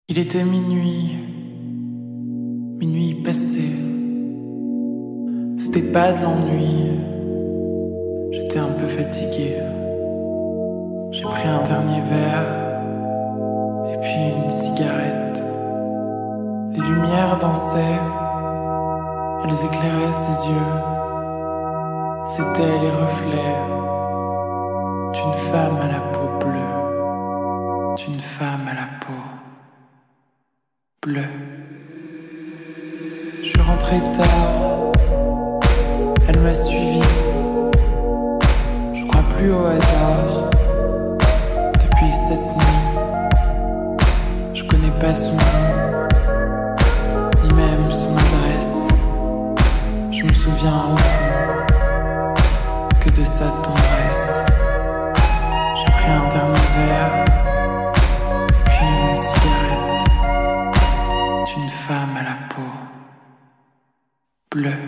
Il était minuit passé. C'était pas de l'ennui, j'étais un peu fatigué. J'ai pris un dernier verre et puis une cigarette. Les lumières dansaient, elles éclairaient ses yeux. C'étaient les reflets d'une femme à la peau bleue, d'une femme à la peau bleue. Je suis rentré tard, elle m'a suivi. Je crois plus au hasard. Depuis cette nuit, je connais pas son nom, ni même son adresse. Je me souviens au fond que de sa tendresse. J'ai pris un dernier verre et puis une cigarette d'une femme à la peau bleue.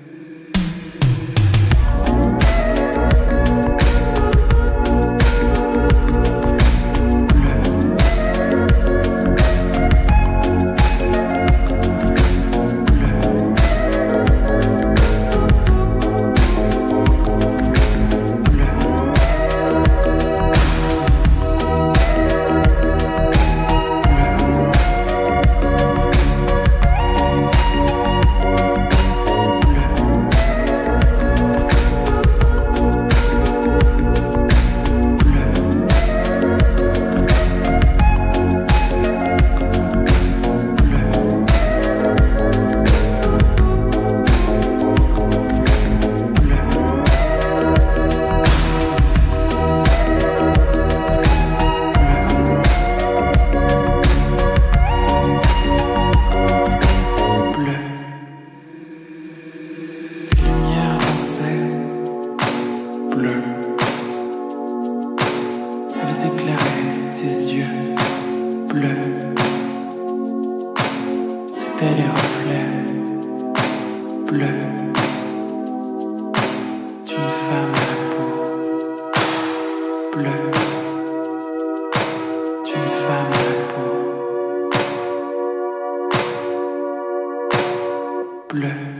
Elles éclairaient ses yeux bleus. C'étaient les reflets bleus d'une femme à la peau bleue, d'une femme à la peau bleue.